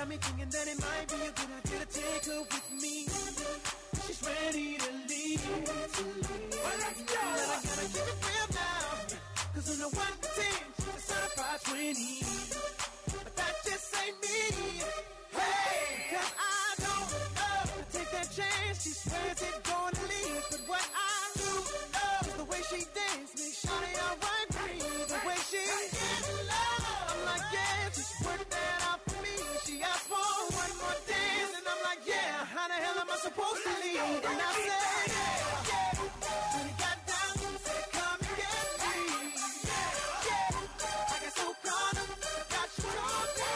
got me thinking that it might be a good idea to take her with me. She's ready to leave. Well, let's go. But I gotta keep it real now, cause on the 1 to 10, she's a certified 20. But that just ain't me. Hey, cause I don't love to take that chance. She swears it's gonna leave, but what I do love is the way she dances. Make sure I right free. The way she gets love, I'm like, yeah, just work that out for me. She asked for one more dance, and I'm like, yeah, how the hell am I supposed to leave? And I said, yeah. When it got down, she said, come and get me. Yeah. I got so caught up, got you on me.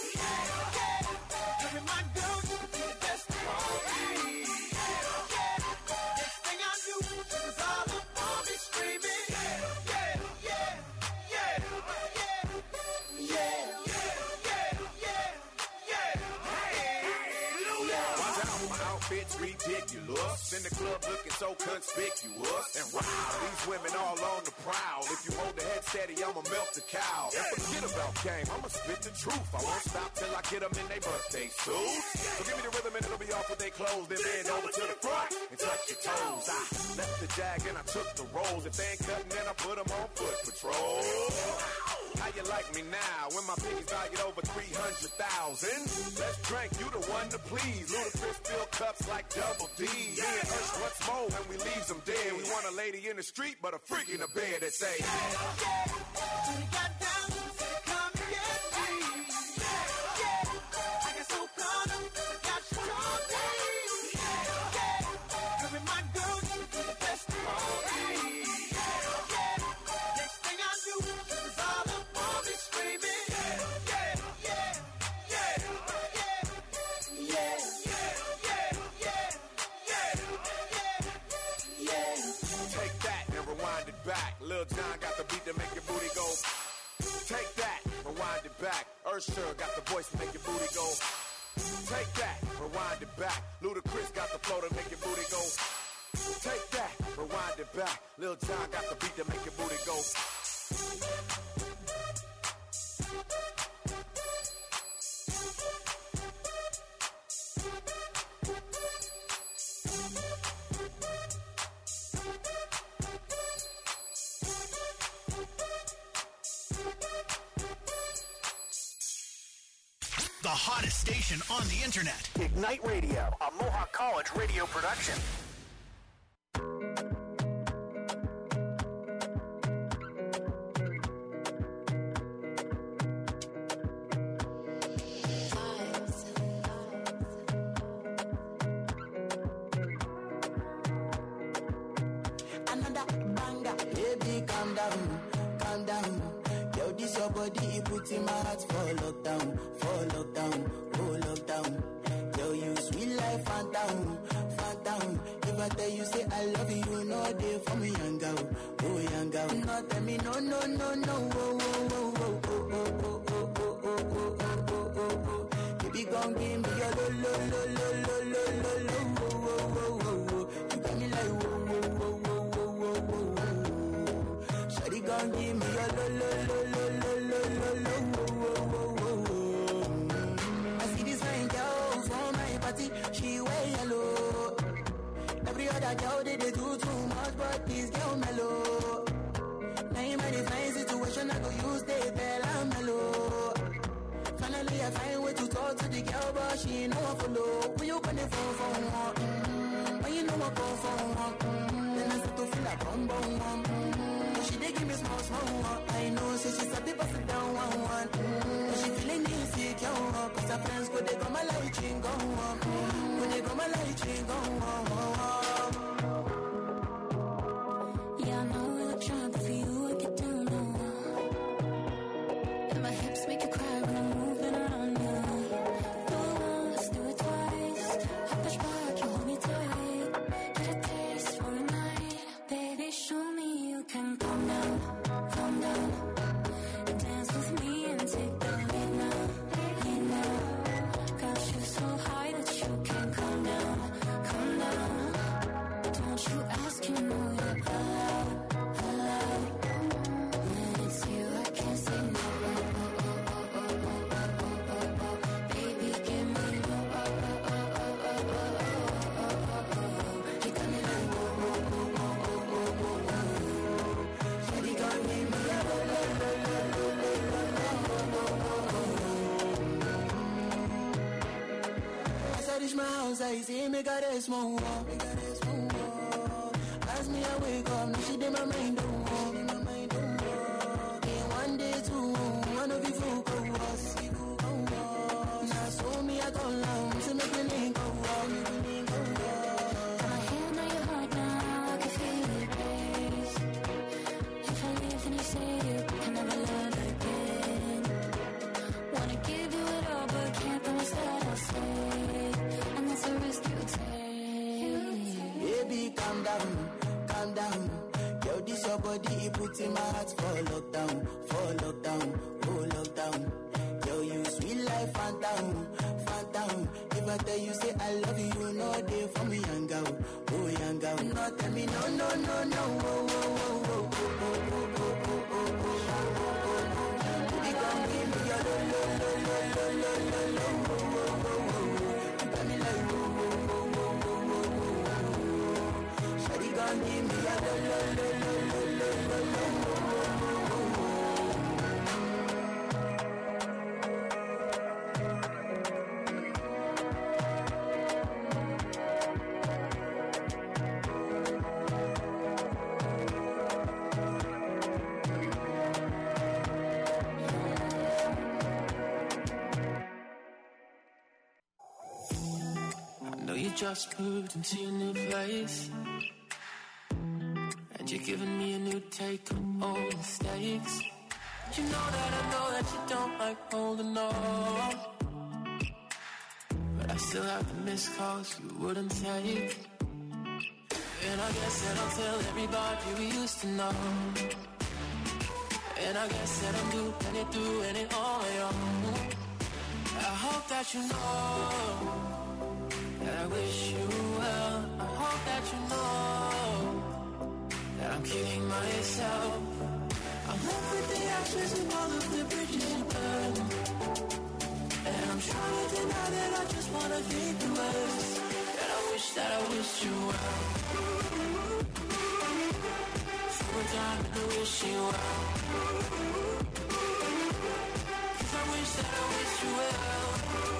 Yeah. Every my girl, you be the best for me. Yeah. Next thing I knew, she was all up on me screaming. Outfits ridiculous, in the club looking so conspicuous. And wow, these women all on the prowl. If you hold the head steady, I'ma melt the cow. And forget about game, I'ma spit the truth. I won't stop till I get them in their birthday suits. So give me the rhythm and it'll be off with their clothes. Then bend over to the front and touch your toes. I left the jag and I took the rolls. If they ain't cutting, then I put them on foot patrol. How you like me now when my piggy's valued over 300,000? Let's drink, you the one to please. Ludacris fill cups like Double D. Me and Ursh, what's more when we leaves them dead? We want a lady in the street, but a freak in the bed that say, When it got down, she said, come and get me. I got so caught up, got you on me. Every my girl, you be the best for me. Next thing I knew, she was all up on me screaming. Take that and rewind it back. Lil Jon got the beat to make your booty go. Take that, rewind it back. Usher got the voice to make your booty go. Take that, rewind it back. Ludacris got the flow to make your booty go. Take that, rewind it back. Lil Jon got the beat to make your booty go. The hottest station on the internet. Ignite Radio, a Mohawk College radio production. Another banger, baby, calm down, calm down. Yo, this your body, it puts in my heart for lockdown, oh lockdown. Yo, you sweet life, phantom, phantom. If I tell you, say I love you, you know they for me, young girl, oh young girl. No, tell me, no, no, no, no, oh, oh, oh, oh, oh, oh, oh, oh, oh, oh, oh, oh, oh, oh. Baby, gon' give me your lo, lo, lo, lo, lo, lo, lo, lo, oh, oh, oh, oh, oh. You got me like, whoa, whoa, whoa, whoa, whoa, whoa, whoa, whoa. Shawty gon' give me your lo, lo, lo, lo, lo, lo, lo, lo, oh, oh, oh, oh. I see this fine girl from my party, she wear yellow. Every other girl they do too much, but this girl mellow. Now in my fine situation, I go use the bell and mellow. Finally I find way to talk to the girl, but she ain't no one follow. When you gonna phone for one? When you know I go for one? Then I start to feel like bum bum bum. But she dey give me small small one. I know, say she's a bit of it down one. But she feeling insecure, cause her friends go they go my light ring go on. When they go my light ring go on. Yeah, I know I look shy, but for you I get down low. And my hips make you cry when I'm moving around you. Do it once, do it twice. I push back, you hold me tight. Get a taste for a night. Baby, show me you can calm down, calm down. And dance with my house, I see me got a small wall. As me, I wake up, now she did my mind don't walk. One day, two, one of you folk go us. Now, so me, I go long, so make me link go walk. Got my hand on your heart now, I can feel it race. If I leave, then you say you can never love again. Wanna give you it all, but can't promise that I'll stay. And that's a risk you take. Baby, calm down, calm down. Yo, this your body, it puts in my heart for lockdown, oh lockdown. Yo, you sweet life, phantom, phantom. If I tell you, say I love you, you know they for me, young girl, oh young girl. No, tell me, no, no, no, no, oh, oh, oh, oh, oh, oh, oh, oh, oh, oh. Baby, come give me your lo, lo, lo, lo, lo, lo, lo, oh, oh, oh, oh. You got me like, oh, oh, oh, oh, oh, oh, oh. Shawty, come give me your lo, lo, lo, lo, lo, lo, lo, lo, oh, oh, oh, oh. Just moved into a new place, and you're giving me a new take on old mistakes. You know that you don't like holding on, but I still have the missed calls you wouldn't take. And I guess that I'll tell everybody we used to know. And I guess that I'm doing it on my own. I hope that you know that I wish you well. I hope that you know that I'm kidding myself. I'm left with the ashes of all of the bridges you burned, and I'm trying to deny that I just wanna think the worst. That I wish you well. For a time and I wish you well. 'Cause I wish that I wish you well.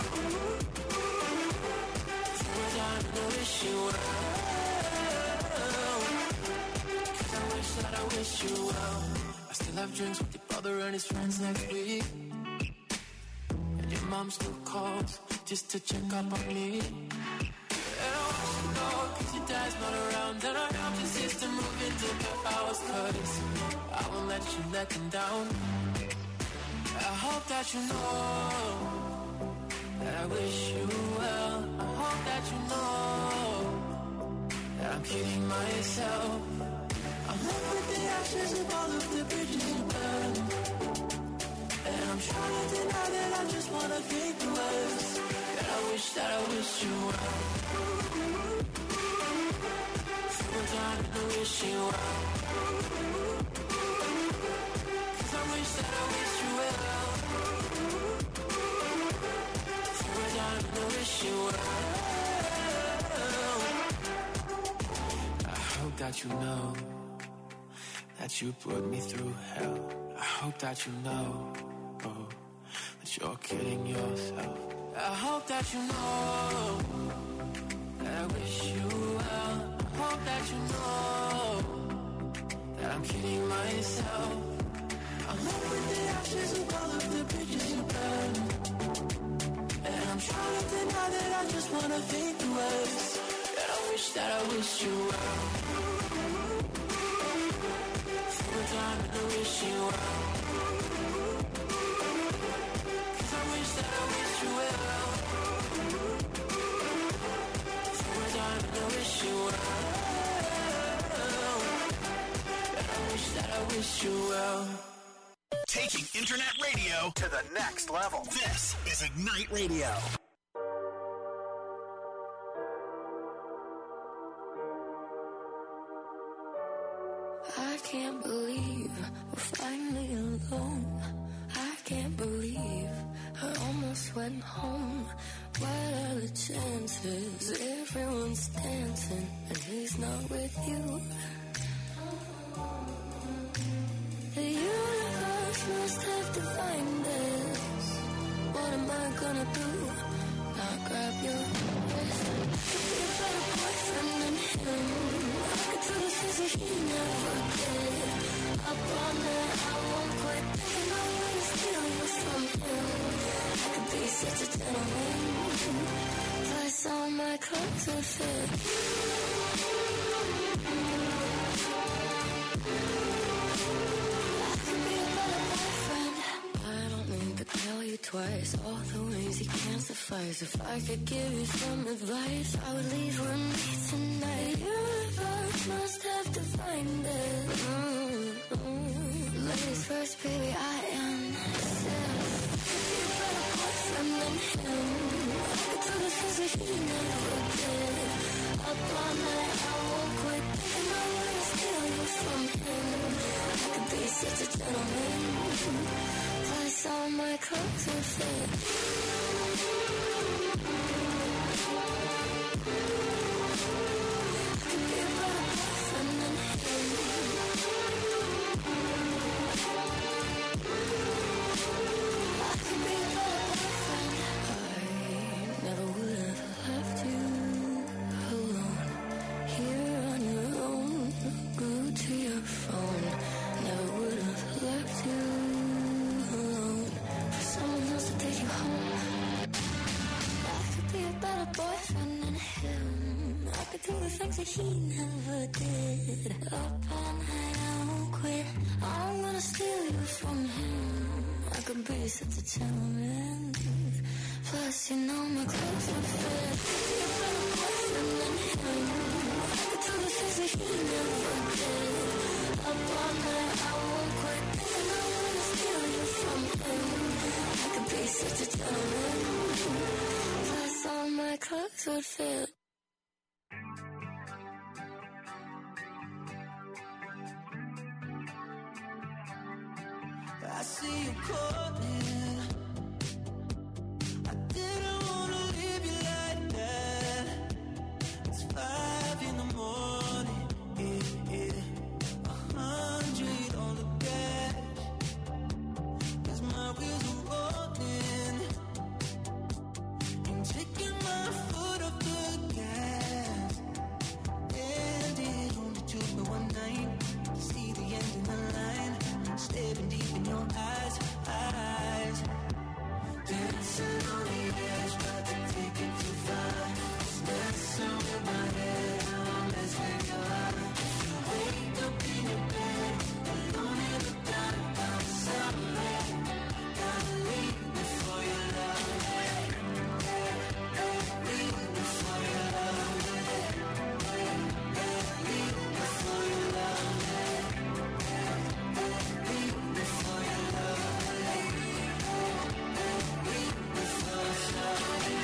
I wish you well. 'Cause I wish that I wish you well. I still have drinks with your brother and his friends next week, and your mom still calls just to check up on me. And I want you to go 'cause your dad's not around, and I helped your sister move into the house 'cause I won't let you let them down. I hope that you know that I wish you well. I hope that you know that I'm kidding myself. I'm left with the ashes of all of the bridges you burned, and I'm trying to deny that I just wanna think the worst. That I wish you well. For a time and I wish you well. 'Cause I wish that I wish you well. I wish you well. I hope that you know that you put me through hell. I hope that you know that you're kidding yourself. I hope that you know that I wish you well. I hope that you know that I'm kidding myself. I'm left with the ashes of all of the bridges you burned, and I'm trying to deny that I just wanna think the worst. That I wish you well. For a time and I wish you well. 'Cause I wish that I wish you well. For a time and I wish you well. That I wish you well. Taking internet radio To the next level. This is Ignite Radio. I can't believe we're finally alone. I can't believe I almost went home. What are the chances? Everyone's dancing and he's not with you. The universe must have defined this. What am I gonna do? Not grab your wrist. such a gentleman. Plus all my clothes would fit. I could be a better boyfriend. I don't need to tell you twice all the ways you can't suffice. If I could give you some advice, I would leave with me tonight. The universe must have defined it. Ladies first, baby, I am a better boyfriend than him. I could do the things that he never did. Up all night, I won't quit. And I wanna steal you from him. I could be such a gentleman. Plus all my clothes would fit. I could be a better boyfriend than him. I could be a better boyfriend. I never would have left you alone. Here on your own, glued to your phone. Never would have left you alone for someone else to take you home. I could be a better boyfriend than him. I could do the things that he never did. Up all night, I won't quit. I'm gonna steal you from him. I could be such a gentleman. Plus, you know my clothes would fit. Be a better boyfriend than him. I could do the things that he never did. Up all night, I won't quit. And I wanna steal you from him. I could be such a gentleman. Plus, all my clothes would fit. I see you calling. I didn't wanna leave you like that. It's 5 in the morning, yeah. 100 on the dash. 'Cause my wheels are rolling. And taking my foot off the gas. Ended on the tube for one night. See the end in the line. Staring deep in your eyes. Dancing on the edge, tried to take it too far. It's messing with my head, now I'm messing with your heart. Wake up in your bed, alone in the dark, I'm sorry. Gotta leave before you love me. Leave before you love me. Leave before you love me. Leave before you love me. Leave before you love me.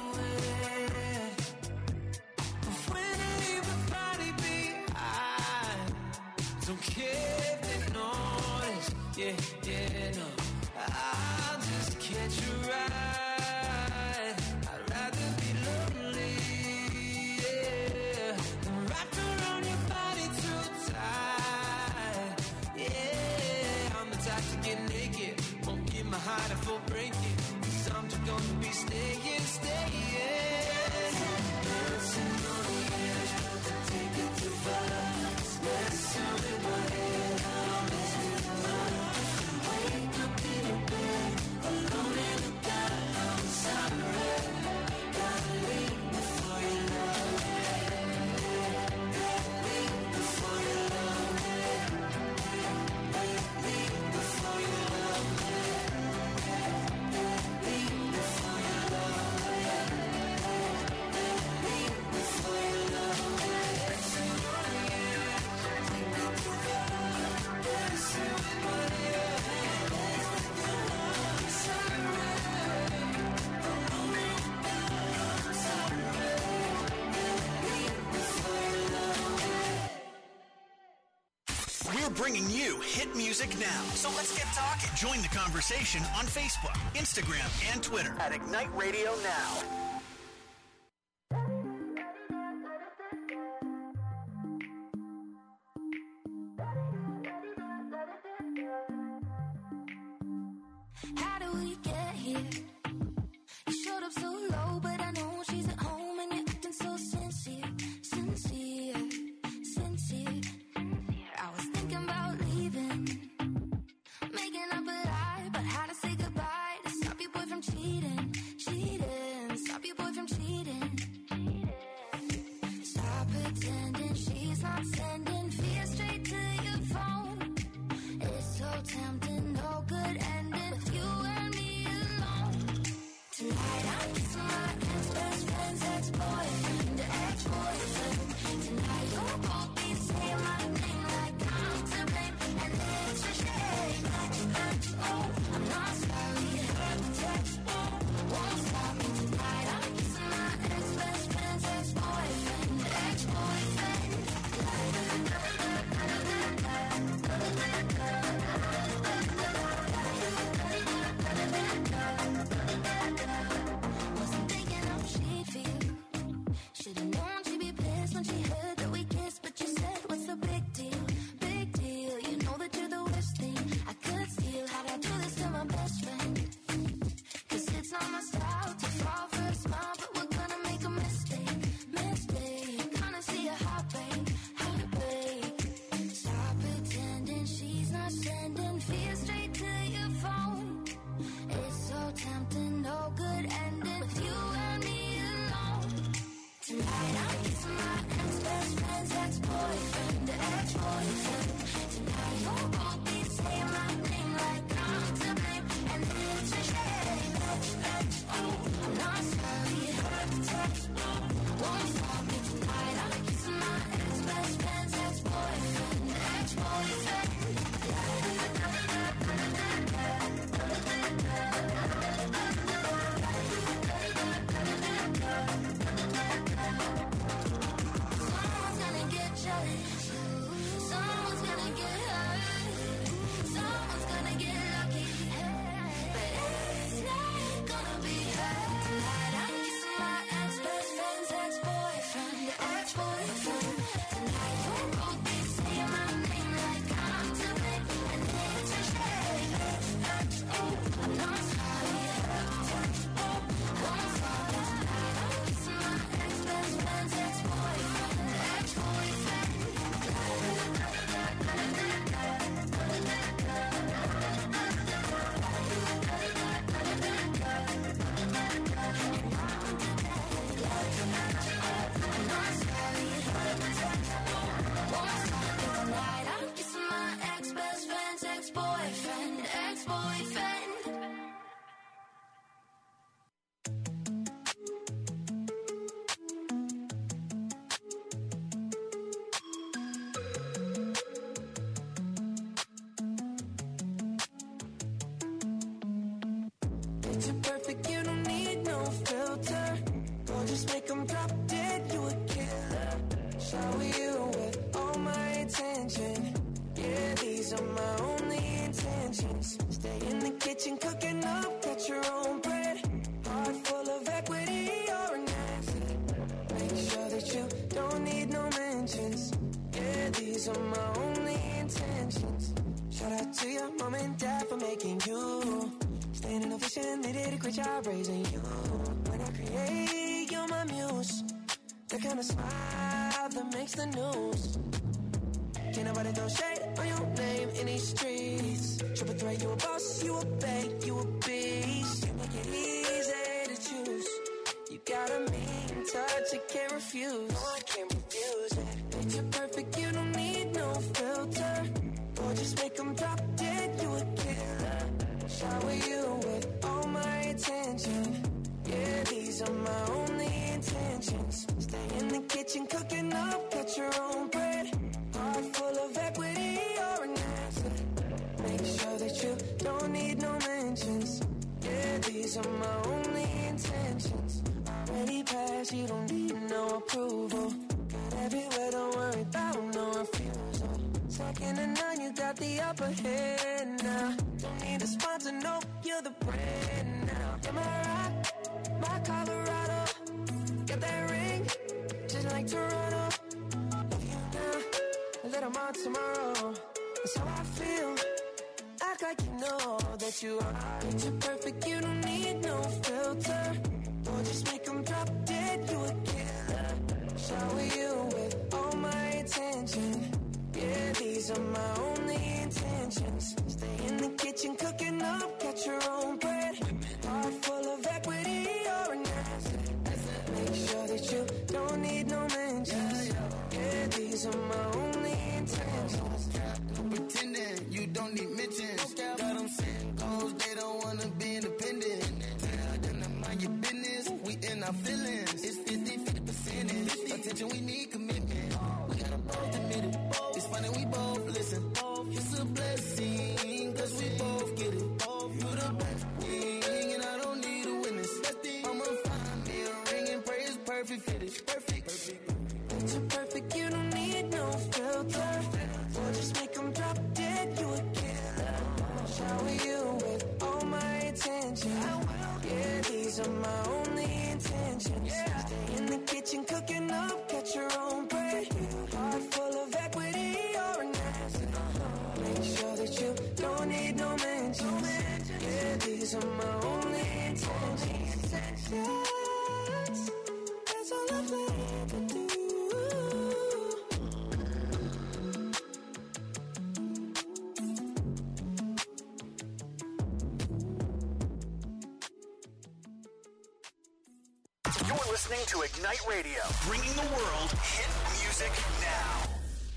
When I leave the party behind, don't care if they notice. Yeah, no. I'll just catch a ride. I'd rather be lonely, yeah, than wrapped around your body too tight. Yeah, I'm the type to get naked, won't give my heart a full breaking. 'Cause I'm just gonna be staying. Dancing on the edge, trying to take it too far. It's messing with my head, I'm messing with your heart. Wake up in your bed, alone in the dark, I'm sorry. Gotta leave before you love me. Leave before you love me. Leave before you love me. Leave before you love me. Leave before you love me. Dancing on the edge, take me too far. Dancing with my head, dance with your love, sorry. Alone in the dark, I'm sorry. Leave before you love me. We're bringing you hit music now. So let's get talking. Join the conversation on Facebook, Instagram, and Twitter. At Ignite Radio Now. How do we get here? You showed up so low, but I know she's at home and you're acting so sincere. I was thinking about leaving, making up a lie, but how to say goodbye to stop your boy from cheating. Picture perfect, you don't need no filter. Go just make them drop dead, you a killer. Shower you with all my attention. Yeah, these are my only intentions. Stay in the kitchen cooking up, cut your own bread. Heart full of equity, you're an asset. Make sure that you don't need no mentions. Yeah, these are my only intentions. Shout out to your mom and dad for making you. Staying in a vision, they did a great job raising you. When I create, you're my muse. The kind of smile that makes the news. Can't nobody throw shade on your name in these streets. Triple threat, you a boss, you a bank, you a beast. You make it easy to choose. You got a mean touch, I can't refuse. No, I can't refuse it. Picture perfect, you don't need no filter. Or just make them drop dead, you a killer. Shower you with all my attention. Yeah, these are my only intentions. Stay in the kitchen cooking up, cut your own bread. Heart full of equity, you're an asset. Make sure that you don't need no mentions. Yeah, these are my only intentions. Already passed, you don't need no approval. Got everywhere, don't worry about no refusal. Second to none, you got the upper hand now. Don't need a sponsor, no, you're the brand now. You're my rock, my Colorado. Got that ring, just like Toronto. Love you now, a little more tomorrow. That's how I feel. Act like you know that you are. Picture perfect, you don't need no filter. Or just make them drop dead, you a killer. Shower you with all my attention. Yeah, these are my only intentions. Stay in the kitchen cooking up, cut your own bread. Heart full of equity, you're an asset. Make sure that you don't need no mentions. Yeah, these are my only intentions. Pretending you don't need mentions. Got them saying goals, they don't wanna be independent. Tell them to mind your business, we in our feelings. It's 50% attention, we need commitment. We gotta both admit it. It's funny we both listen. It's a blessing, cause we both get it. You the best thing, and I don't need a witness. I'ma find me a ring and pray it's perfect fit. It's perfect. Picture perfect, you don't need no filter. Or just make them drop dead, you a killer. Shower you with all my attention. Yeah, these are my only intentions. Stay in the kitchen cooking up, cut your own bread. Heart full of equity, you're an asset. Make sure that you don't need no mentions. Yeah, these are my only intentions. That's all I plan to do. You're listening to Ignite Radio, bringing the world hit music now.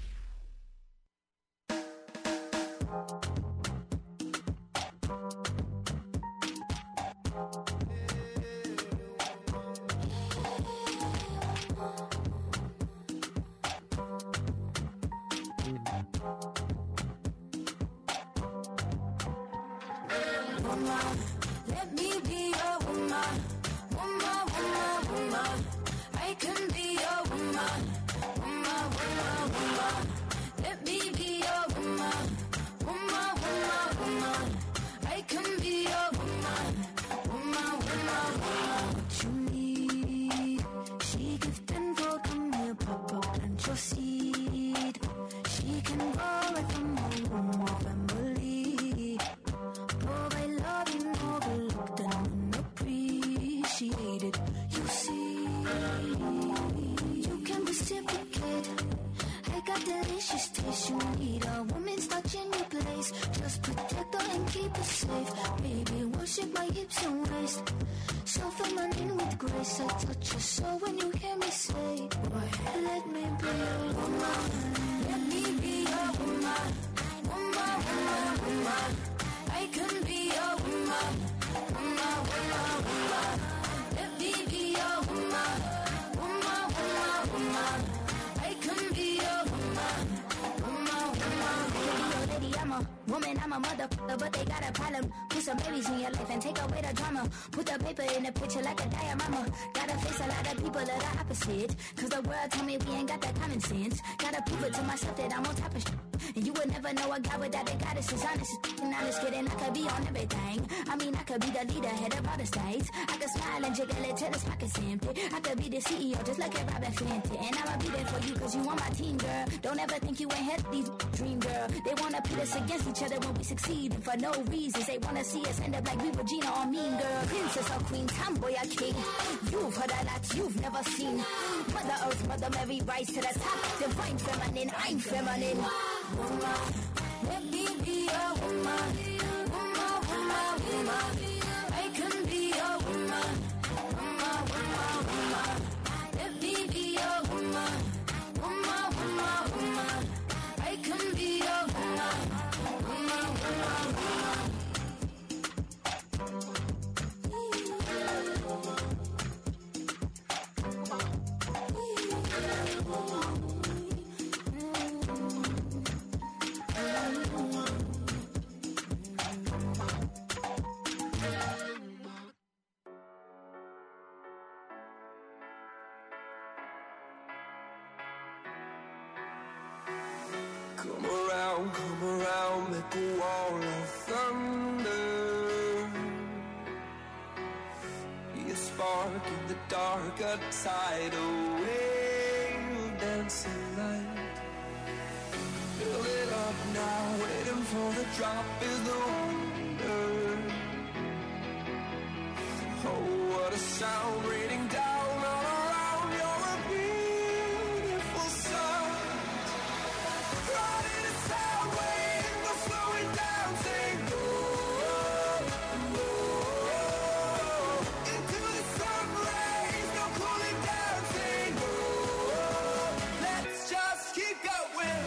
Woman, let me be your woman. Woman, woman, woman. I can be your woman. Woman, woman, woman. Let me be your woman. Woman, woman, woman. I can be your woman. Woman, woman, woman. What you need? She give 10 for come here, papa, plant your seed. She can go right from home with family. Provide loving, overlooked and unappreciated. You see, you can reciprocate. I got delicious taste. You need a woman's touch in your place. Just protect her and keep her safe. Baby, worship my hips and waist. So feminine with grace. I touch your soul when you hear me say, boy, let me be your woman. Let me be your woman. Woman, woman, woman. I can be your woman. Woman, woman, woman. Let me be your woman. Woman, woman, woman. I can be your woman. Woman, woman, woman. I'm a woman, I'm a motherfucker, but they got a problem. Put some babies in your life and take away the drama. Put the paper in the picture like a diorama. Gotta face a lot of people that are opposite. Cause the world told me we ain't got that common sense. Gotta prove it to myself that I'm on top of shit. And you would never know a guy without a goddess is honest. And honest kidding, I could be on everything. I mean, I could be the leader, head of all the states. I could smile and jiggle it till his pockets empty. I could be the CEO, just like a Robin Fenty. And I'ma be there for you, cause you on my team, girl. Don't ever think you ain't had these dream, girl. They wanna pit us against each other when we succeed. And for no reasons, they wanna see us end up like we Regina or Mean Girl. Princess or queen, tomboy or king. You've heard a lot you've never seen. Mother Earth, Mother Mary, rise to the top. Divine feminine, I'm feminine. Woman, let me be a woman. Woman, woman, woman. I can be a woman. Woman, woman, woman. Let me be a woman. Woman, woman, woman. I can be a woman. Woman, woman, woman. Come around, make a wall of thunder. Be a spark in the dark, a tidal wave, dancing light. Build it up now, waiting for the drop is the wonder. Oh, what a sound raining down all around, you're a beautiful sight. Riding a sound wave, no slowing down, saying go, go. Into the sun rays, no cooling down, saying go. Let's just keep going.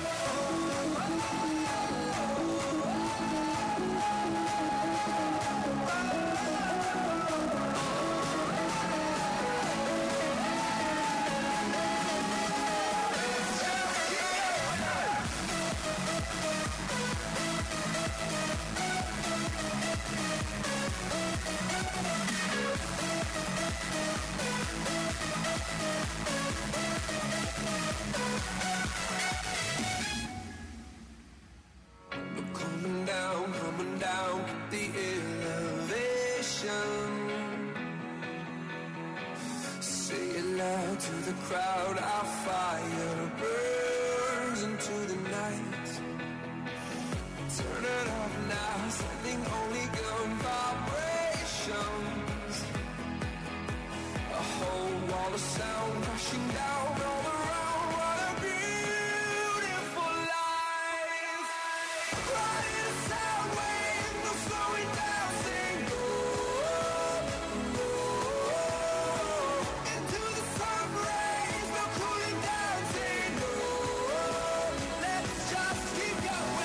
Coming down, the elevation. Say it loud to the crowd, our fire burns into the night. Turn it up now, sending only good vibrations. A whole wall of sound rushing down all around. What a beautiful life. Riding a sound wave, no slowing down, saying go, go. Into the sun rays, no cooling down, saying go. Let's just keep going.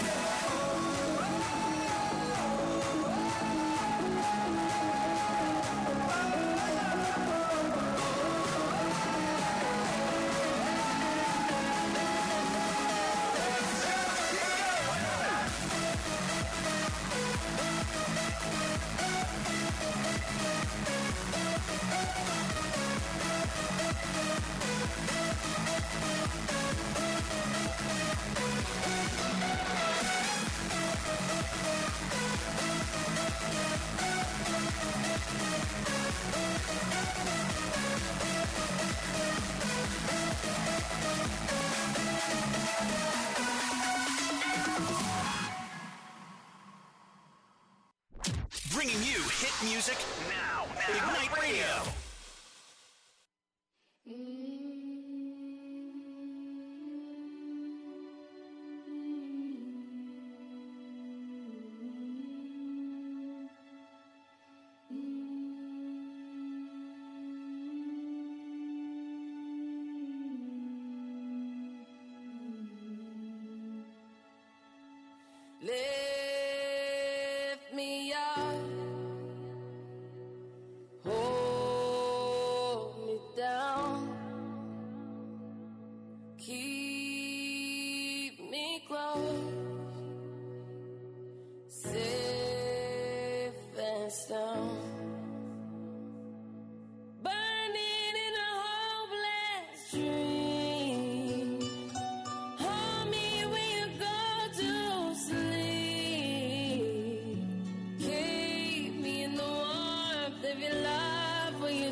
Bringing you hit music now. Ignite Radio. Lift me up, hold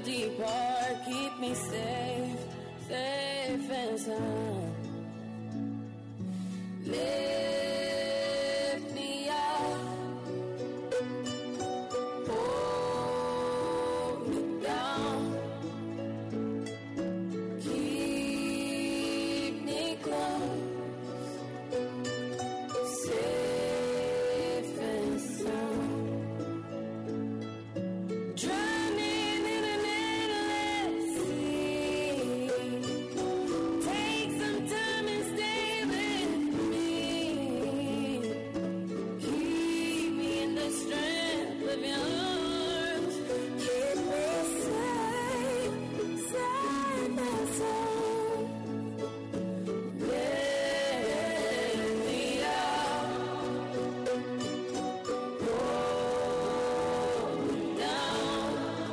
depart. Keep me safe, safe and sound. Lift me up, hold me down, keep me close, safe and sound. Drowning in an endless sea. Take some time and stay with me. Keep me in the strength of your arms. Keep me safe, safe and sound. Let me out. Hold me down.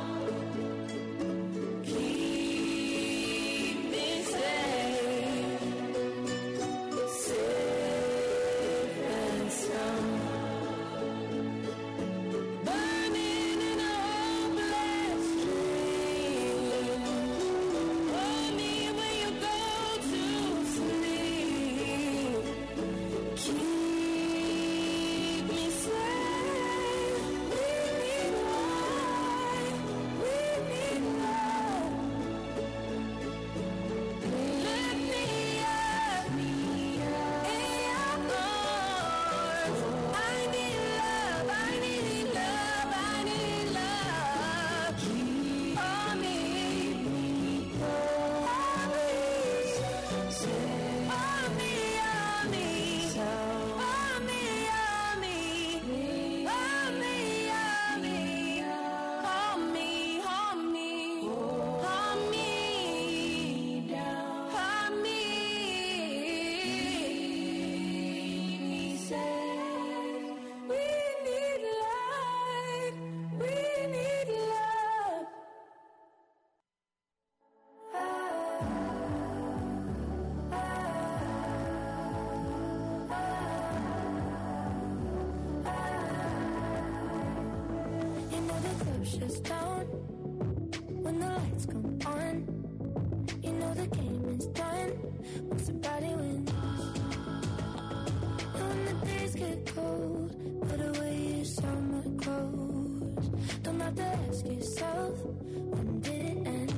Keep me safe, safe and sound. Burning in a hopeless dream. Hold me when you go to sleep. Keep me safe. We need light. We need love. Lift me up in your arms. I need love. I need love. I need love. On me, on me, on me, on me, on me, on me, on me, on me, on me, on me, on me, on me. We need light. We need love. You know the club shuts down when the lights come on. You know the game is done once somebody wins. When the days get cold, put away your summer clothes. Don't have to ask yourself when did it end.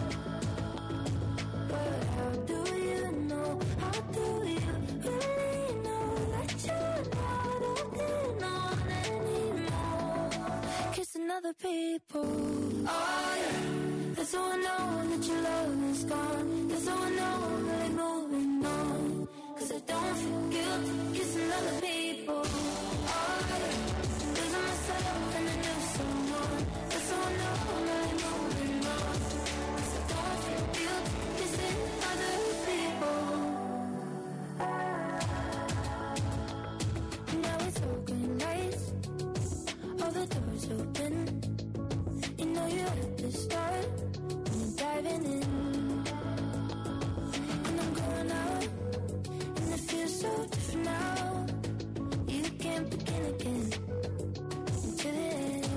But how do you know? How do you really know that you're not holding on anymore? Kissing other people. Oh yeah. That's how I know that your love is gone. That's how I know that I'm moving on. 'Cause I don't feel guilty kissing other people. Oh yeah. Losing myself and a new someone. That's how I know that I'm moving on. 'Cause I don't feel guilty kissing other people. Now it's all green lights. All the doors open. You know you're at the start when you're diving in. And I'm going out, and it feels so different now. You can't begin again until the end.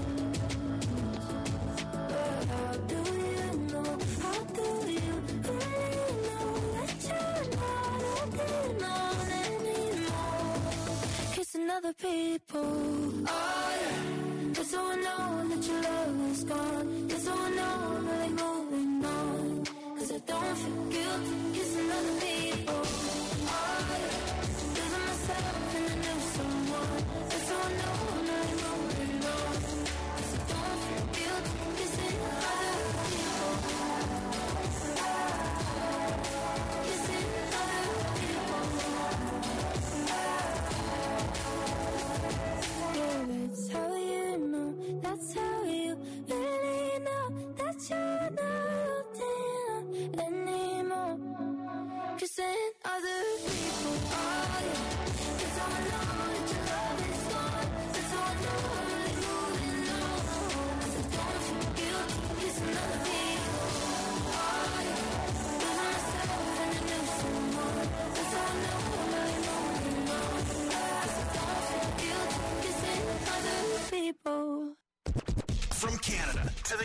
But how do you know? How do you really know that you're not holding on anymore? Kissing other people. Oh yeah. That's how I know that your love is gone. That's how I know that I'm moving on. 'Cause I don't feel guilty kissing other people. Oh yeah. Losing myself and a new someone. That's how I know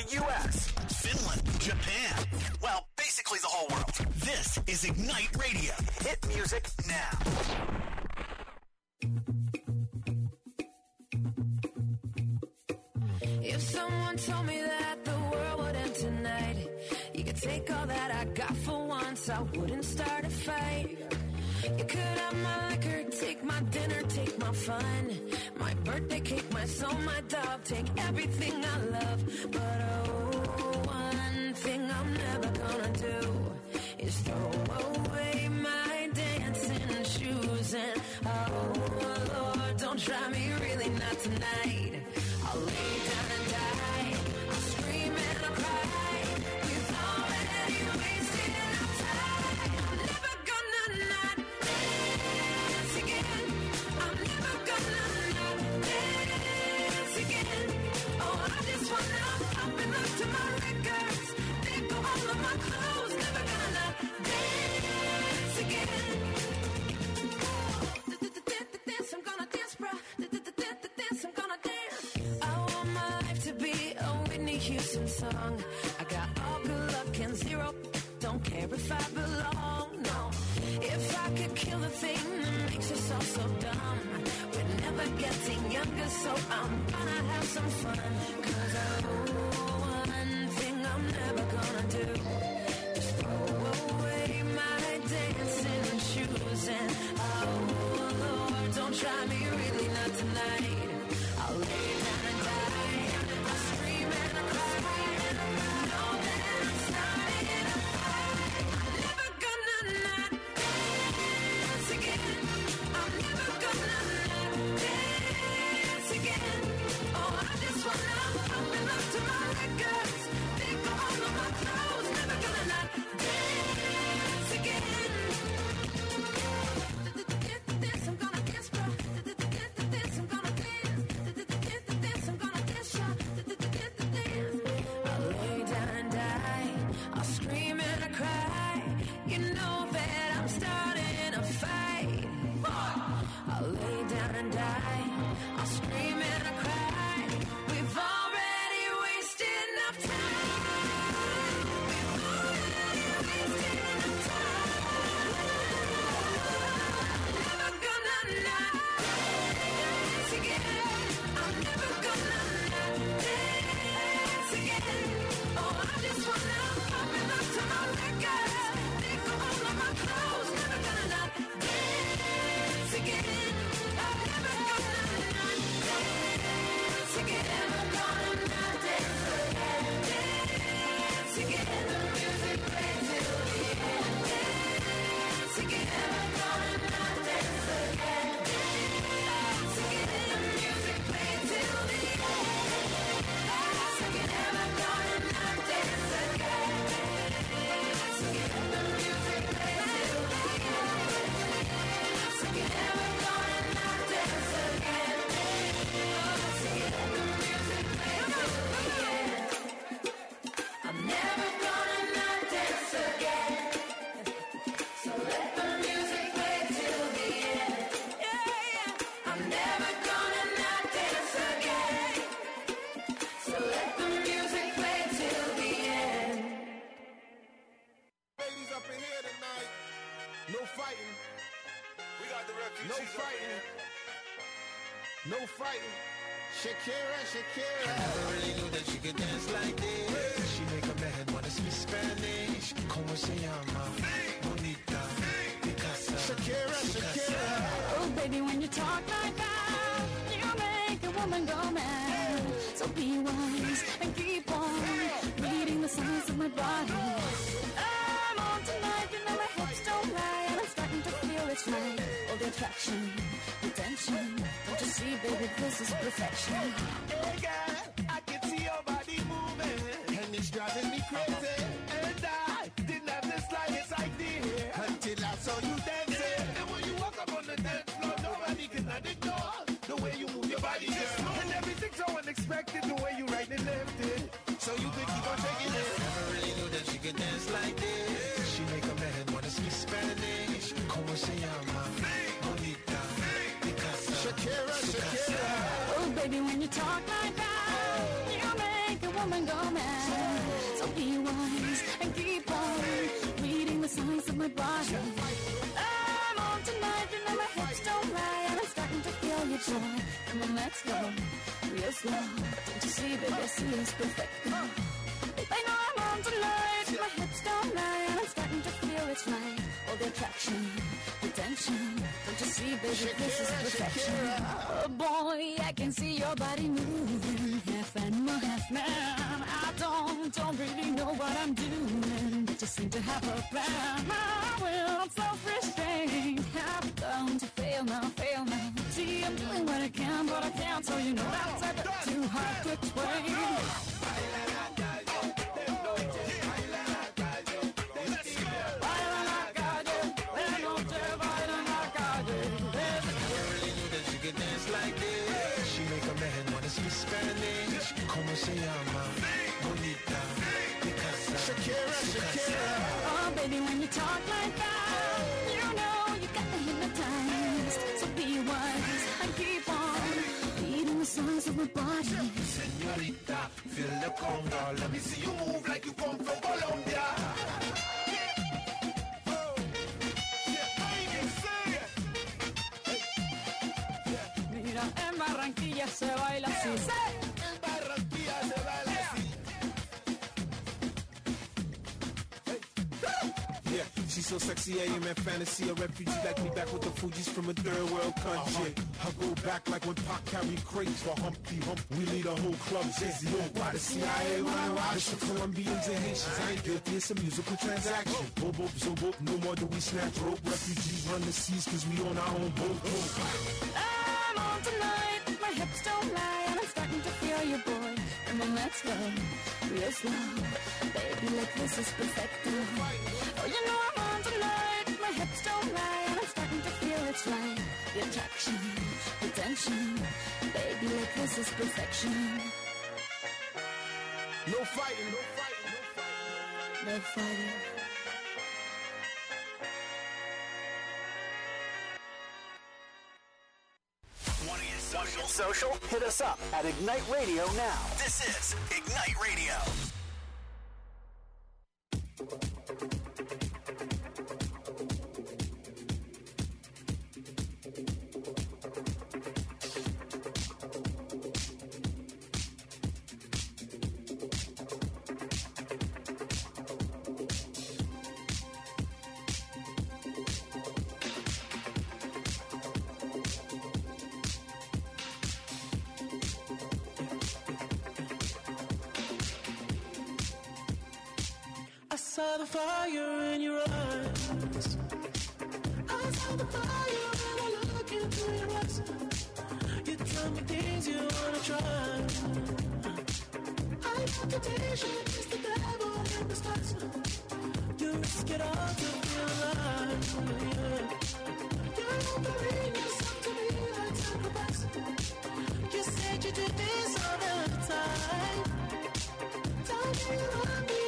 U.S., Finland, Japan. Well, basically the whole world. This is Ignite Radio. Hit music now. If someone told me that the world would end tonight, you could take all that I got for once, I wouldn't start a fight. You could have my liquor, take my dinner, take my fun, my birthday cake, my soul, my dog, take everything I love. But oh, one thing I'm never gonna do is throw away my dancing shoes. And oh Lord, don't try me, really not tonight. I'll lay down and die, I'll scream and I'll cry. We've already wasted enough time. I'm never gonna not dance again. I'm never gonna not dance again. Oh, I just wanna up and look to my records. They go all of my clothes. Never gonna not dance again. Dance, I'm gonna dance, bro. Dance, I'm gonna dance. I want my life to be a Whitney Houston song. I got all good luck and zero. Don't care if I belong, no. If I could kill the thing that makes us all so dumb, we're never getting younger, so I'm gonna have some fun. Cause one thing I'm never gonna do is throw away my dancing shoes. And oh Lord, don't try me, really not tonight. I'll lay down and die, I'll scream and I'll cry. Know that I'm starting a fight. I'm never gonna not dance again. I'm never gonna not dance again. Oh, I just wanna up and up to my records. Think of all of my clothes. Never gonna not dance again. Dance, I'm gonna dance, bro. Dance, I'm gonna dance. Dance, I'm gonna dance, y'all. Dance. I'll lay down and die. I'll scream and I cry. You know that I'm starting a fight. I'll lay down and die. I'll scream and I cry. We've already wasted enough time. We've already wasted enough time. Never gonna not dance again. I'm never gonna not dance again. Oh, I just wanna up and up to my records. Think of all of my clothes. Never gonna not dance again. I'm never gonna not dance again. Never gonna not dance again. Dance again. The music plays till the end. Dance again. Never gonna not dance again. Dance again. The music plays till the end. Dance again. Never gonna not dance again. Dance again. The music plays till the end. Dance again. Never gonna not dance again. Dance again. The music plays till the end. I'm never gonna not dance again. So let the music play till the end. Yeah. I'm never gonna not dance again. So let the music play till the end. Ladies up in here tonight. No fighting. We got the refugees. No fighting. No fighting. Shakira, Shakira. I never really knew that you could dance like this. She make a man wanna speak Spanish. Como se llama? Bonita. Picasa. Shakira, Shakira. Oh, baby, when you talk like that, you make a woman go mad. So be wise and keep on reading the signs of my body. I'm on tonight, you know my hips don't lie, and I'm starting to feel it's right. All the attraction, the tension. Don't you see, baby, this is perfection. Hey, girl, I can see your body moving, and it's driving me crazy. And I didn't have the slightest idea until I saw you dancing. And when you walk up on the dance floor, nobody can ignore the way you move your body, girl. And everything's so unexpected, the way you right and left it. So you could keep on shaking it. Never really knew that she could dance like this. She make a man wanna speak Spanish. Como se llama? Bonita. Picasa. Shakira, Shakira. Oh, baby, when you talk my body. I'm on tonight, you know my hips don't lie, and I'm starting to feel your joy. Come on, let's go, real slow. Don't you see, baby, I see it's perfect. I know I'm on tonight, my hips don't lie, and I'm starting to feel it's right. All the attraction, the tension. Don't you see, baby, this is perfection. Oh boy, I can see your body moving, half animal, half man. I don't really know what I'm doing, but just seem to have a plan. My will, I'm self-restrained, have come to fail now. See, I'm doing what I can, but I can't, so you know that's a bit too hard to explain. Dance like this. She make a man wanna speak Spanish. Como se llama? Bonita. Shakira. Oh, baby, when you talk like that, you know you got me hypnotized. So be wise and keep on beating the songs of my body. Señorita, feel the conga. Let me see you move like you come from Colombia. En Barranquilla se baila así. En Barranquilla se baila así. Yeah, she's so sexy, I am in fantasy. A refugee like me back with the Fugees from a third world country. I go back like when Pac carried crates for Humpty Hump. We lead a whole club dizzy. Why the CIA wanna watch the Colombians and Haitians? I ain't guilty, it's a musical transaction. Boop, boop, zo, boop, no more do we snatch rope. Refugees run the seas cause we on our own boat. I'm on tonight, my hips don't lie, and I'm starting to feel you, boy. Come on, let's go, real slow. Baby, like this is perfect. Oh, you know I'm on tonight, my hips don't lie, and I'm starting to feel it's right. The attraction, the tension. Baby, like this is perfection. No fighting. No fighting. Want to get social? Hit us up at Ignite Radio now. This is Ignite Radio. I saw the fire in your eyes. I saw the fire when I look into your eyes. You tell me things you wanna try. I know temptation is the devil in disguise. You risk it all to feel alive. Yeah. You're offering yourself to me like sacrifice. You said you did this all the time. Tell me you love me.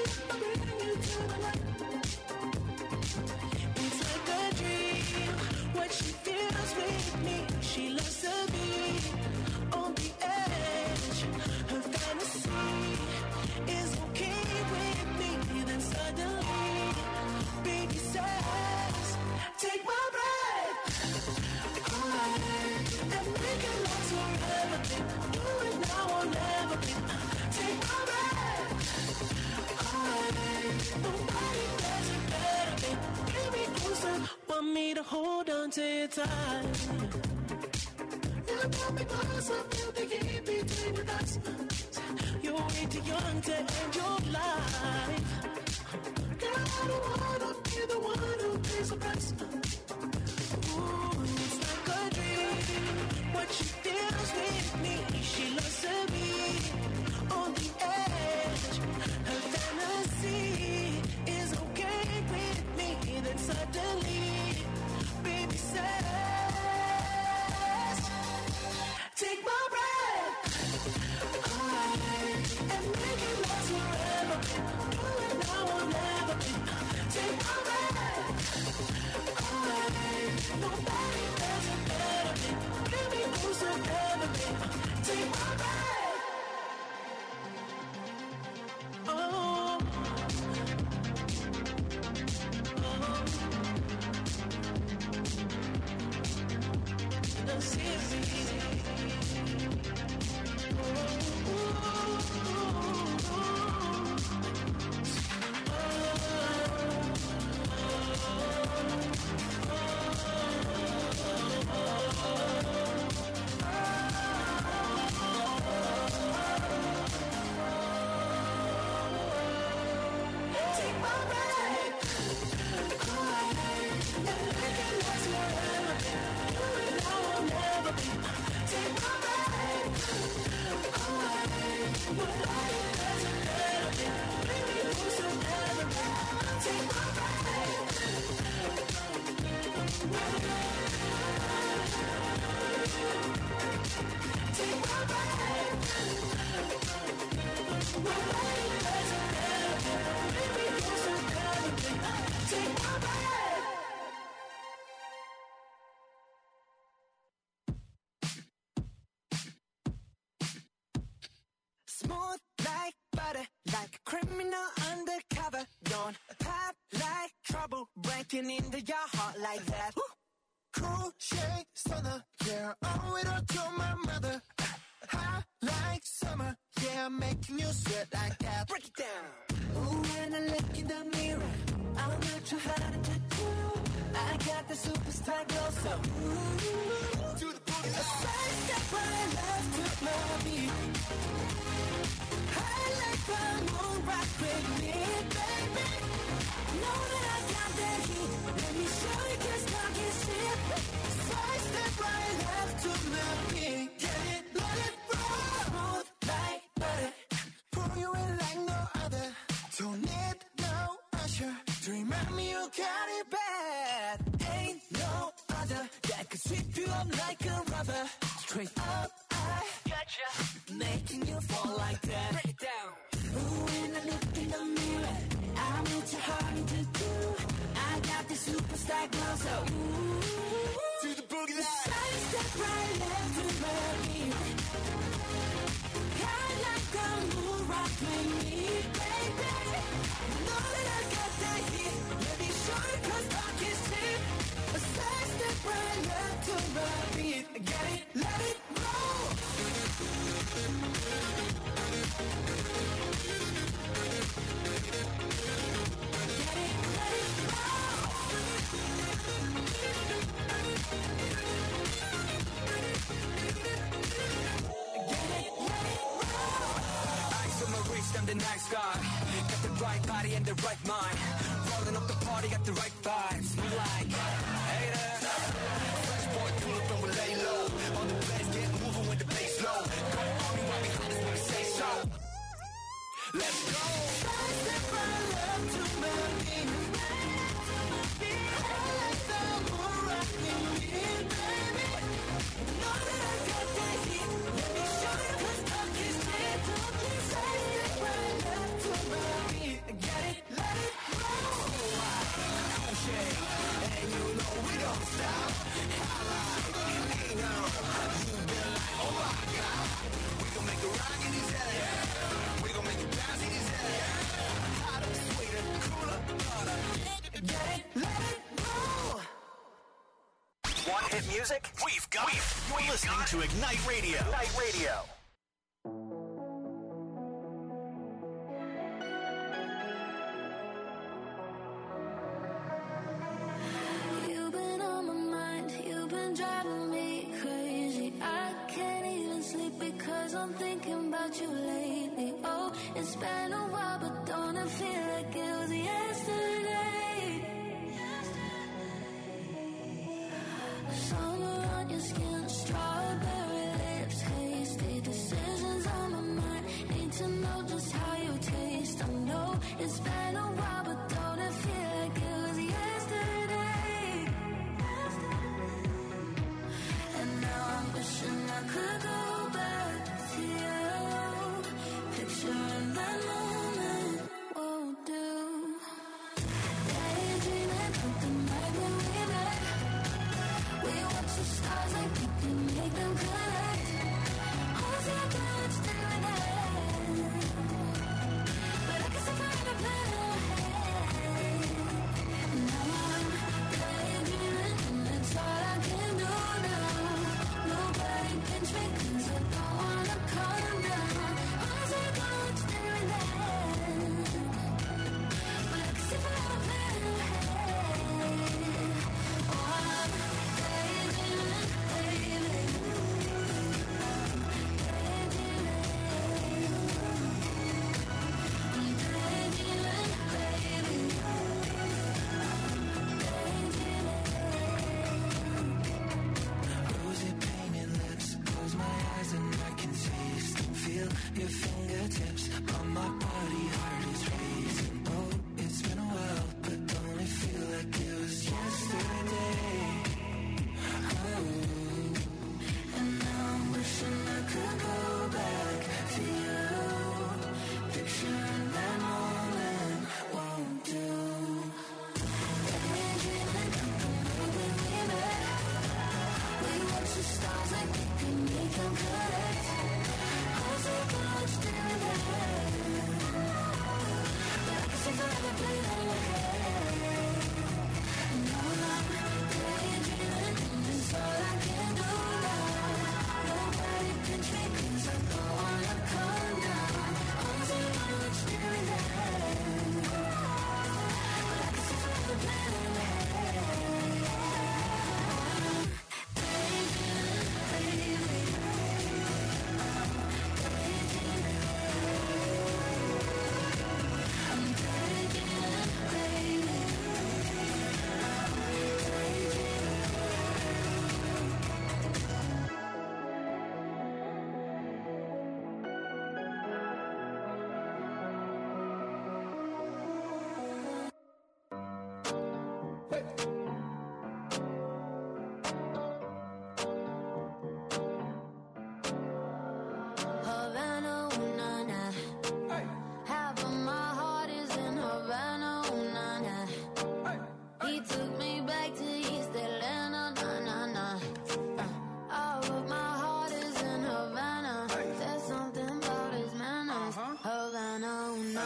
It's like a dream, what she feels with me. She loves to be on the edge. Her fantasy is okay with me. Then suddenly, baby says, take my breath away and make it last forever. Do it now or never. Take my breath away. Nobody does it better. Bring me closer. Want me to hold on to your tight. You got me close. I feel the heat between your thighs. You're way too young to end your life. Girl, I don't wanna be the one who pays the price. Ooh, it's like a dream. What she feels with me. She loves to be on the edge. Her fantasy is okay with me. Then suddenly, baby says, take my breath away and make it last forever. Do it now or never. Take my breath don't see me. Smooth like butter, like a criminal undercover. Don't pop like trouble, breaking into your heart like that. Cool shade stunner, yeah, owe it all to my mother. Hot like summer, yeah, I'm making you sweat like that. Break it down. Ooh, when I look in the mirror, I'm not too hard to do. I got the superstar glow, so ooh, To the booty, a side step right left to my beat. I like the moon rock with me, baby. Know that I got that heat. Let me show you 'cause talk is cheap. side step right left to my beat. Get it, let it roll. Smooth like butter. Pull you in like no other. Don't need no usher to remind me you got it bad. Ain't no other that could sweep you up like a rubber. Straight up, I gotcha, making you fall like that. Break it down. Ooh, when I look in the mirror, I'm not too hard to do. I got the superstar glow, so ooh, To the boogie line. side step right left to my beat. I like the moon rock with me, baby. Know that I got that heat. Let me show you 'cause talk is cheap. A side step right left to my beat. Get it, let it roll. Get it, let it roll. Get it, let it roll. Ice on my wrist, I'm the nice guy. Got the right body and the right mind. Rolling up the party, got the right vibes. We like, hey there. Fresh boy, pull up and we lay low. On the bass, get moving with the bass low. Go on me while we hot when we say so. Let's go. Side step right left to my beat. I like the moon rock with me, baby. Know that I got that heat. Let me show you 'cause talk is cheap. Side step right left to my beat. Get it, let it roll. Cool shade. And you know we don't stop. Highlight, ain't no. You been like, oh my God. We gon' make it rock in his head. We gon' make it bounce in his head. Hotter, sweeter, cooler, hotter. Get it, let it roll. Want hit music? We've got it. You're listening to Ignite Radio. Ignite Radio. You've been on my mind, you've been driving me crazy. I can't even sleep because I'm thinking about you lately. Oh, it's been a while, but don't it feel like it was yesterday? Summer on your skin, strawberry lips, hasty decisions on my mind. Need to know just how you taste. I know it's been a while, but don't it feel like it was yesterday? And now I'm wishing I could go back to you. Picturing that moment won't do. Daydreaming, something like when we met. We watch the stars like we can make them collect. Almost like I would stay with that. But I guess I find a better head.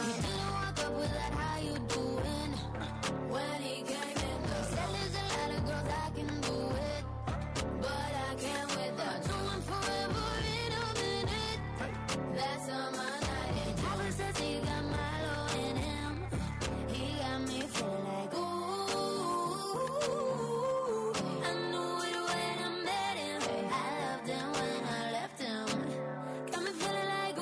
He didn't walk up with that, how you doing? When he came in, he said there's a lot of girls I can do it, but I can't with her. Doing forever in a minute. That's on my night. And Tyler says he got Milo in him. He got me feeling like ooh. I knew it when I met him. I loved him when I left him. Got me feeling like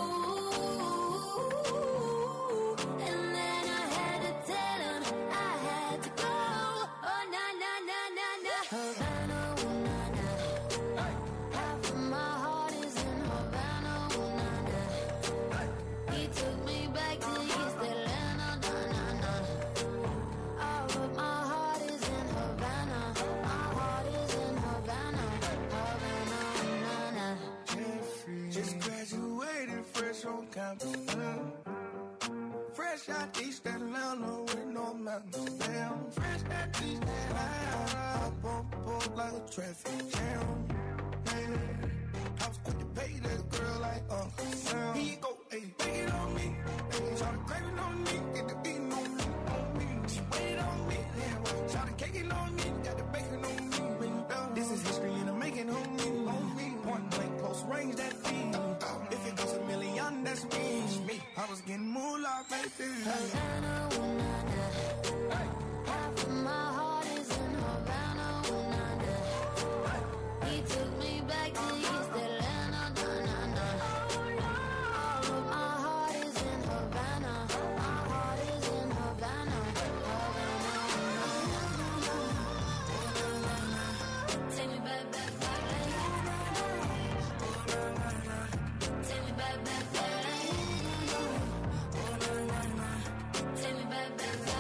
ooh. And then I had to tell him I had to go. Oh na na na na na. Havana, ooh na na. Half of my heart is in Havana, ooh na na. He took me back to East Atlanta, na na na. All of my heart is in Havana. My heart is in Havana, Havana, ooh na na. Just graduated fresh on campus. Fresh out East Atlanta with no mountains. Damn, fresh out East Atlanta. Up on board like a traffic jam. Man, I was quick to pay that girl like Uncle Sam. Here you go, hey, take it on me. Hey, try to crave it on me, get the beating on me, on me. She waited on me, yeah. Try to cake it on me, got the bacon on me. This is history and I'm making on me. Point blank, close range, that feed. If it goes a million, that's me. I was getting moolah, baby. Havana, ooh na na. Half of my heart is in Havana, ooh na na. He took me back to East Atlanta, na na na. All of my heart is in Havana. My heart is in Havana, Havana, ooh na na. Take me back, back, back, take me back, back, back. Take me back, back, back.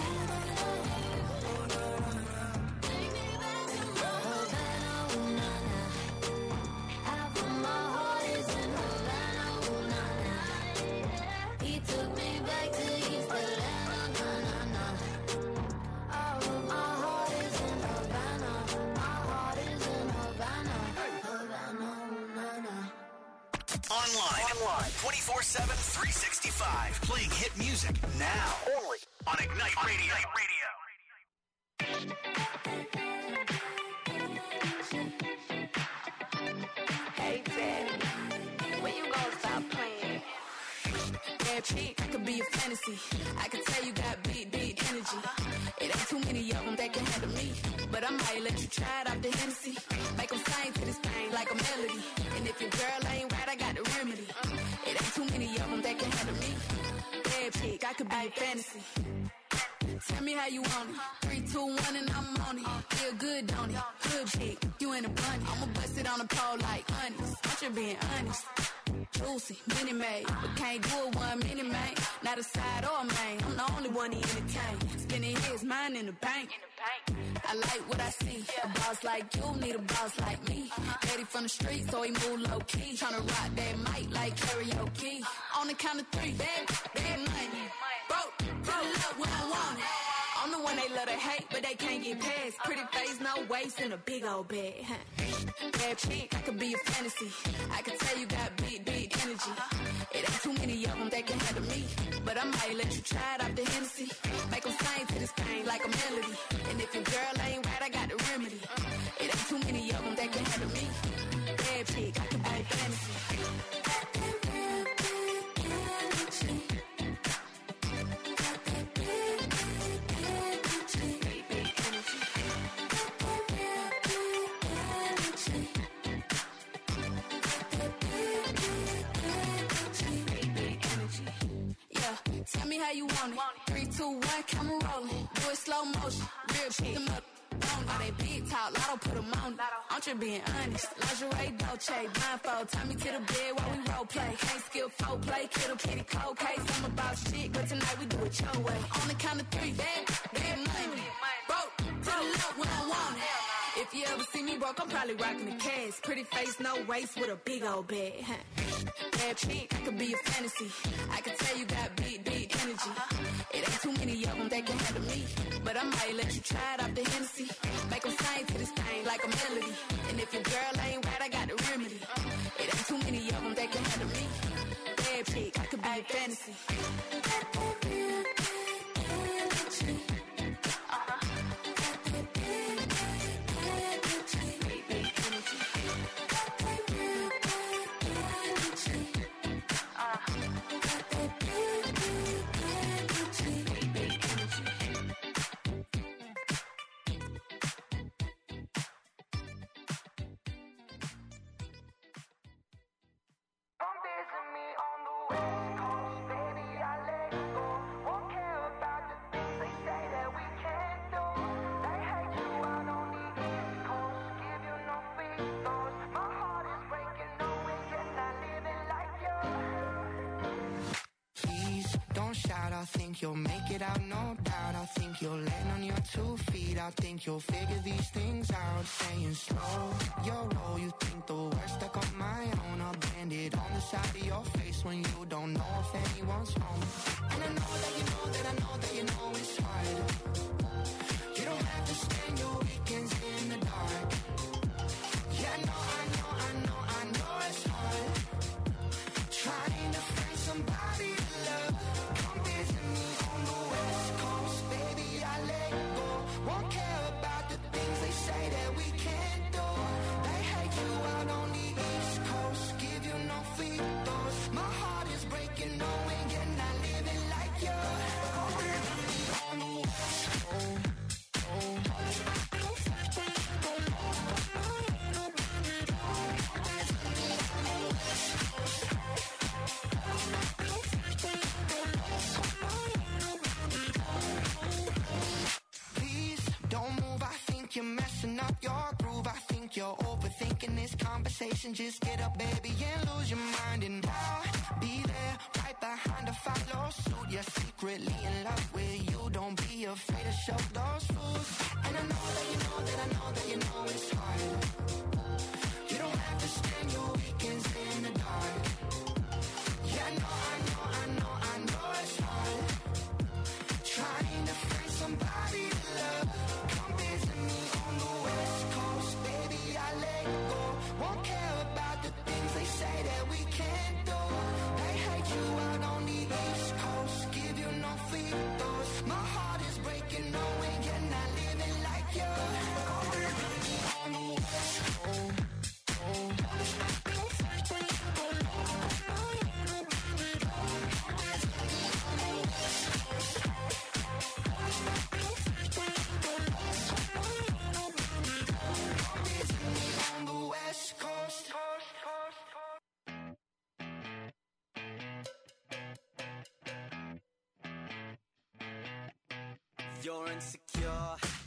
Take me back to Havana, ooh na na. Half of my heart is in Havana, ooh na na. He took me back to East Atlanta, na na na. All of my heart is in Havana. My heart is in Havana, Havana, ooh na na. Online 24/7, 365. Playing hit music now. Only on Ignite Radio. Hey, Daddy, when you gonna stop playing? Bad chick, I could be a fantasy. I could tell you got big energy. It ain't too many of them that can handle me. But I might let you try it off the Hennessy. Make them sing to this thing like a melody. And if your girl ain't right, I got the remedy. It ain't too many of them that can handle me. Bad chick, I could be a fantasy. Tell me how you want it. 3, 2, 1 and I'm on it. Feel good, don't it? Good chick, you in a bunny. I'ma bust it on the pole like honest. Aren't you being honest? Juicy, mini made, but can't do it 1 minute, man. Not a side or a main. I'm the only one he entertain. Spending his mind in the bank. I like what I see. A boss like you need a boss like me. Daddy from the street, so he move low key. Tryna rock that mic like karaoke. On the count of 3, bad money. Broke, fill it up when I want it. I'm the one they love to hate, but they can't get past. Pretty face, no waist, and a big old bag. Bad chick, I could be a fantasy. I could tell you got big energy. It ain't too many of them that can handle me. But I might let you try it off the Hennessy. Make them sing to this thing like a melody. And if your girl ain't right, I got the remedy. It ain't too many of them that can handle me. Bad chick, I could be a fantasy. Tell me how you want it. 3, 2, 1, camera rolling. Do it slow motion. Real shit. Them up. All they big talk, lotto put them on. I'm just being honest. Lingerie, Dolce, blindfold. Tie me to the bed while we role play. Can't skill folk play. Kiddo, kitty, cold case. I'm about shit, but tonight we do it your way. On the count of 3, bad money. Broke, to the left when I want it. If you ever see me broke, I'm probably rocking the cash. Pretty face, no waist, with a big old bag. Bad chick, I could be a fantasy. I could tell you got big energy. It ain't too many of them that can handle me. But I might let you try it off the Hennessy. Make them sing to this thing like a melody. And if your girl ain't right, I got the remedy. It ain't too many of them that can handle me. Bad chick, I could be a fantasy. don't shout, I think you'll make it out, no doubt. I think you'll land on your 2 feet. I think you'll figure these things out. Saying slow your roll, you think the worst stuck on my own. I'll bend it on the side of your face when you don't know if anyone's home. And I know that you know that I know that you know it's hard. You don't have to spend your weekends in the dark. Yeah, I know it's hard. Trying to find somebody to love. Come visit me on the West Coast, baby, I let go. Won't care about the things they say that we can't do. They hate you out on the East Coast, give you no free throws. My heart is breaking, knowing you're not living like you. Come visit me on the West Coast. You're messing up your groove. I think you're overthinking this conversation. Just get up, baby, and lose your mind. And I'll be there right behind to follow suit. You're secretly in love with you. Don't be afraid to show those fools. And I know that you know that I know that you know it's hard. You don't have to spend your weekends in the dark. Yeah, I know it's hard. Trying to find somebody to love. Come visit me on the West Coast, baby, I let go. Won't care about the things they say that we can't do. They hate you out on the East Coast, give you no free throws. My heart is breaking, knowing you're not living like you. Come visit me on the West Coast. You're insecure,